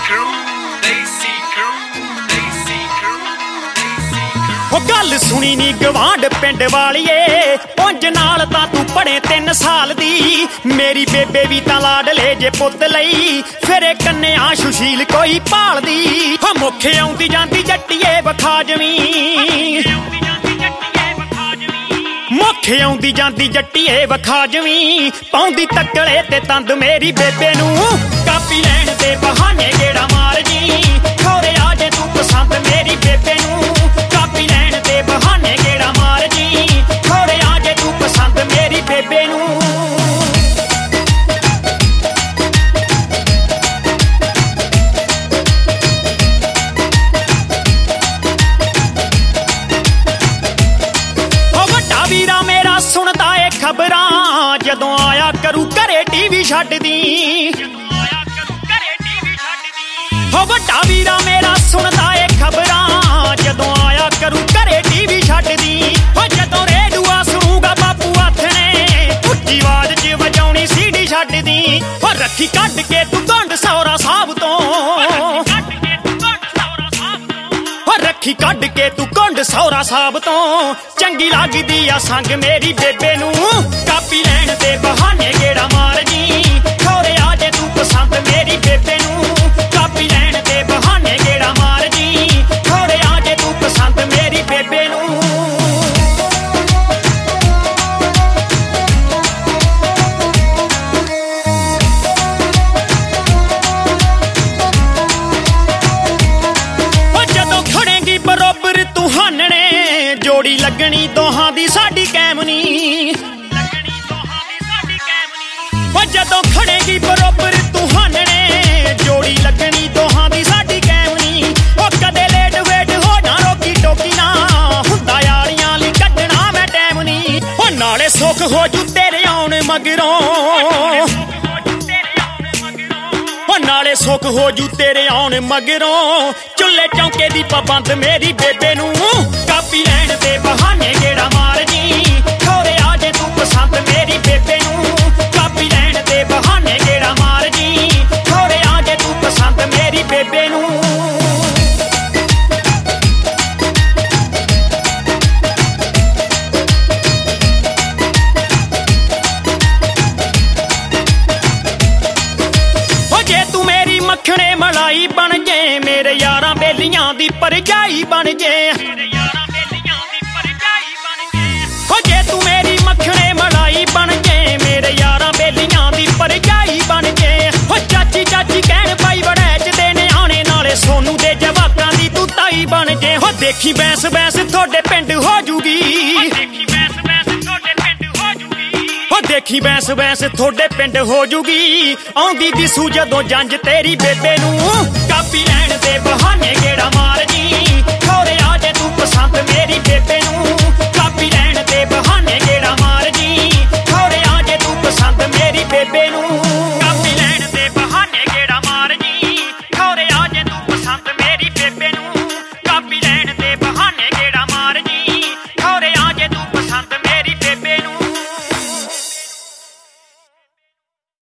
गल सुनी नी गवांड पिंड वालिए उंज नाल तां तू पढ़े 3 साल दी मेरी बेबे भी तां लाडले जे पुत्त लई फिर कन्या सुशील कोई भालदी हो मुखे आउंदी जांदी जट्टिए वखा जमीं मुखे आउंदी जांदी जट्टिए वखा जमीं पाउंदी तकड़े ते तंद मेरी बेबे नूं कापी लैण दे बहाने गेड़ा मार जी खोरे आ जे तू पसंद मेरी बेबे नूं कापी लैण दे बहाने गेड़ा मार जी खोरे आ जे तू पसंद मेरी बेबे नूं वीरा मेरा सुनदा ए खबरां जदों आया करू घरे टीवी छड्ड दी हो वड्डा वीरा मेरा सुनदा ए खबरां जदों आया करू घरे टीवी छड्ड दी हो जदों रेडूआ सुनूगा बापू आथणे उच्ची आवाज़ च वजाउणी सीडी छड्ड दी हो रखी कढ के तू गंढ सौरा साहब तों रखी कढ के तू कुंड सौरा साहब तो चंगी लगदी आ संग मेरी बेबे नूं कापी लैण दे बहाने गेड़ा मार जी खोरे आ जे तू पसंद मेरी बेबे नूं कापी लैण दे बहाने गेड़ा मार जी खोरे आ जे तू पसंद मेरी बेबे नूं बरोबर तू हानने जोड़ी लगनी दोहां दी साडी कैमनी जदों खड़ेगी बरोबर तू हानने जोड़ी लगनी दोहां दी साडी कैमनी ओ कदे लेट वेट हो ना रोकी टोकी ना हुंदा यारियां लई कड्डना मैं टैम नी ओ नाले सुख हो जू तेरे आउण मगरों नाले सुख हो जू तेरे आउण मगरों चुल्ले चौंके दी पाबंद मेरी बेबे नूं कापी लैण दे बहाने गेड़ा मार जी खोरे आ जे तू पसंद मेरी बेबे नूं कापी लैण दे बहाने गेड़ा मार जी खोरे आ जे तू पसंद मेरी बेबे नूं मखणे मलाई बन जे मेरे यारां बेलियां दी परजाई बन जे हो जे तू मेरी मखणे मलाई बन जे मेरे यारां बेलियां दी परजाई बन जे हो चाची चाची कहण पाई वड़ैच दे न्याणे नाले सोनू दे जवाकां दी तू ताई बन जे हो देखी बैंस बैंस थोड़े पिंड हो जूगी देखी बैंस बैंस थोड़े पिंड हो जूगी आउंदी दिसू जदों जंज तेरी बेबे नूं कापी लैण दे बहाने